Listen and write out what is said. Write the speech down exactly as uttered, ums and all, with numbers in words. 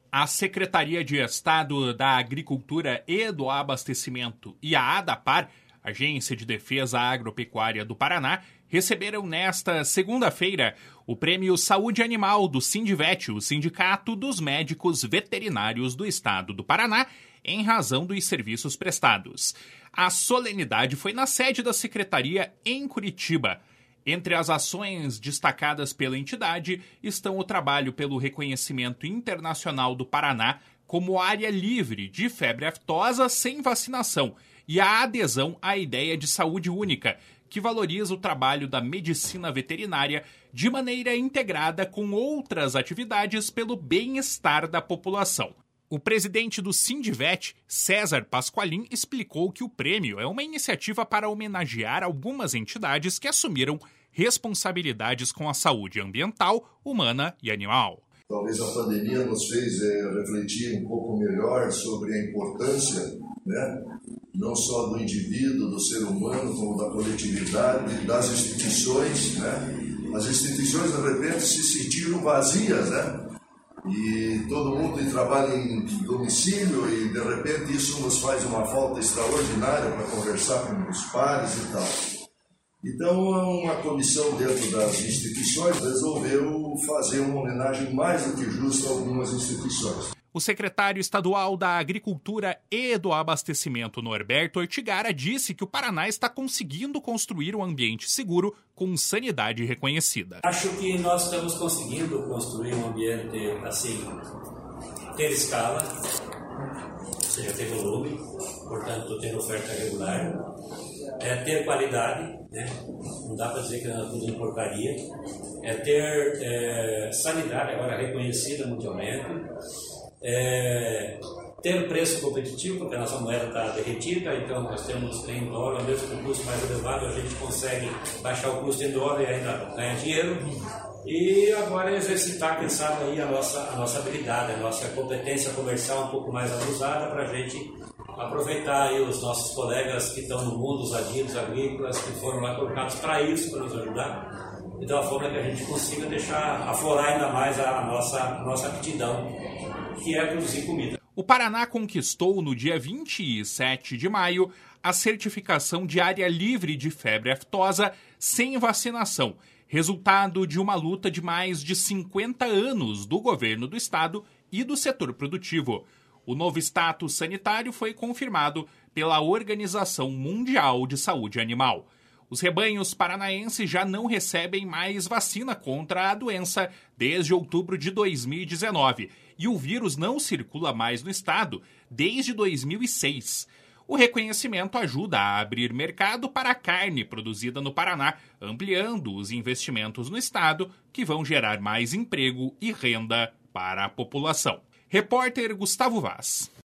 A Secretaria de Estado da Agricultura e do Abastecimento e a ADAPAR, Agência de Defesa Agropecuária do Paraná, receberam nesta segunda-feira o Prêmio Saúde Animal do Sindvet, o Sindicato dos Médicos Veterinários do Estado do Paraná, em razão dos serviços prestados. A solenidade foi na sede da Secretaria em Curitiba. Entre as ações destacadas pela entidade estão o trabalho pelo reconhecimento internacional do Paraná como área livre de febre aftosa sem vacinação e a adesão à ideia de saúde única, que valoriza o trabalho da medicina veterinária de maneira integrada com outras atividades pelo bem-estar da população. O presidente do Sindvet, César Pasqualin, explicou que o prêmio é uma iniciativa para homenagear algumas entidades que assumiram responsabilidades com a saúde ambiental, humana e animal. Talvez a pandemia nos fez é, refletir um pouco melhor sobre a importância, né, não só do indivíduo, do ser humano, como da coletividade, das instituições, né? As instituições, de repente, se sentiram vazias, né? E todo mundo trabalha em domicílio e, de repente, isso nos faz uma falta extraordinária para conversar com os pares e tal. Então, uma comissão dentro das instituições resolveu fazer uma homenagem mais do que justa a algumas instituições. O secretário estadual da Agricultura e do Abastecimento, Norberto Ortigara, disse que o Paraná está conseguindo construir um ambiente seguro com sanidade reconhecida. Acho que nós estamos conseguindo construir um ambiente, assim, ter escala, ou seja, ter volume, portanto, ter oferta regular, é ter qualidade, né? Não dá para dizer que é tudo em porcaria, é ter é, sanidade agora reconhecida mundialmente, É, ter um preço competitivo, porque a nossa moeda está derretida, então nós temos em dólar, mesmo com o custo mais elevado, a gente consegue baixar o custo em dólar e ainda ganhar dinheiro. E agora exercitar, quem sabe, aí a nossa, a nossa habilidade, a nossa competência comercial um pouco mais abusada para a gente aproveitar aí os nossos colegas que estão no mundo, os adidos agrícolas, que foram lá colocados para isso, para nos ajudar, e de uma forma que a gente consiga deixar aflorar ainda mais a nossa, a nossa aptidão, que é produzir comida. O Paraná conquistou no dia vinte e sete de maio a certificação de área livre de febre aftosa sem vacinação, resultado de uma luta de mais de cinquenta anos do governo do estado e do setor produtivo. O novo status sanitário foi confirmado pela Organização Mundial de Saúde Animal. Os rebanhos paranaenses já não recebem mais vacina contra a doença desde outubro de dois mil e dezenove e o vírus não circula mais no estado desde dois mil e seis. O reconhecimento ajuda a abrir mercado para a carne produzida no Paraná, ampliando os investimentos no estado, que vão gerar mais emprego e renda para a população. Repórter Gustavo Vaz.